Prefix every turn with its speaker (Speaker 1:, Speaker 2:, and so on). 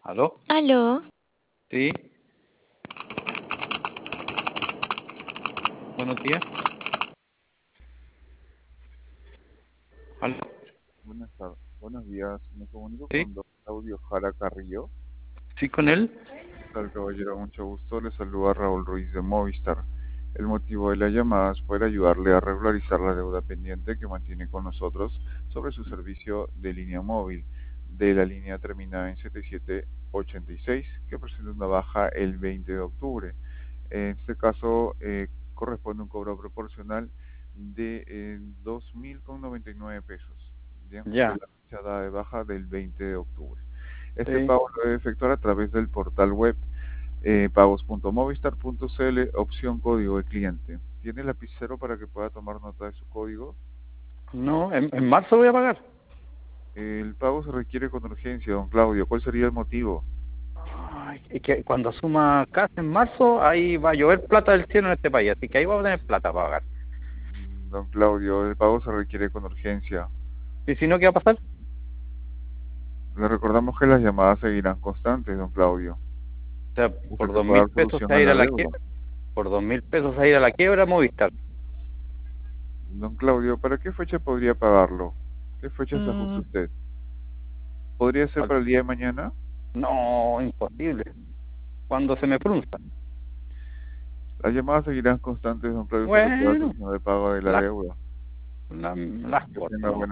Speaker 1: ¿Aló?
Speaker 2: Aló,
Speaker 1: Sí, buenos días. ¿Aló?
Speaker 3: Buenos días, me comunico
Speaker 1: Sí,
Speaker 3: con don Claudio Jara Carrillo.
Speaker 1: sí, con él.
Speaker 3: Tal caballero, mucho gusto, le saluda Raúl Ruiz de Movistar. El motivo de la llamada es poder ayudarle a regularizar la deuda pendiente que mantiene con nosotros sobre su servicio de línea móvil de la línea terminada en 7786 que presenta una baja el 20 de octubre. En este caso corresponde un cobro proporcional de 2.099 pesos, bien, de
Speaker 1: Ya,
Speaker 3: la fecha dada de baja del 20 de octubre. Este
Speaker 1: sí.
Speaker 3: pago lo debe efectuar a través del portal web pagos.movistar.cl, opción código de cliente. ¿Tiene lapicero para que pueda tomar nota de su código?
Speaker 1: No, en marzo voy a pagar.
Speaker 3: El pago se requiere con urgencia, don Claudio. ¿Cuál sería el motivo?
Speaker 1: Ay, y que cuando asuma casa en marzo, ahí va a llover plata del cielo en este país, así que ahí vamos a tener plata para pagar.
Speaker 3: Don Claudio, el pago se requiere con urgencia.
Speaker 1: ¿Y si no, qué va a pasar?
Speaker 3: Le recordamos que las llamadas seguirán constantes, don Claudio,
Speaker 1: O sea,
Speaker 3: hasta
Speaker 1: por
Speaker 3: que
Speaker 1: dos
Speaker 3: pueda
Speaker 1: mil
Speaker 3: dar
Speaker 1: pesos
Speaker 3: solución
Speaker 1: a
Speaker 3: a
Speaker 1: ir a
Speaker 3: la
Speaker 1: la
Speaker 3: deuda.
Speaker 1: quiebra, por 2.000 pesos a ir a la quiebra, Movistar.
Speaker 3: Don Claudio, ¿para qué fecha podría pagarlo? ¿Qué fecha se ajusta
Speaker 1: Mm,
Speaker 3: usted? ¿Podría ser
Speaker 1: al-
Speaker 3: para el día de mañana?
Speaker 1: no, imposible. Cuando se me frunza.
Speaker 3: Las llamadas seguirán constantes, don Claudio, hasta que pueda
Speaker 1: Bueno,
Speaker 3: solucionar el pago de la
Speaker 1: las,
Speaker 3: deuda.
Speaker 1: las
Speaker 3: Que
Speaker 1: corto,
Speaker 3: tenga
Speaker 1: ¿no?
Speaker 3: buena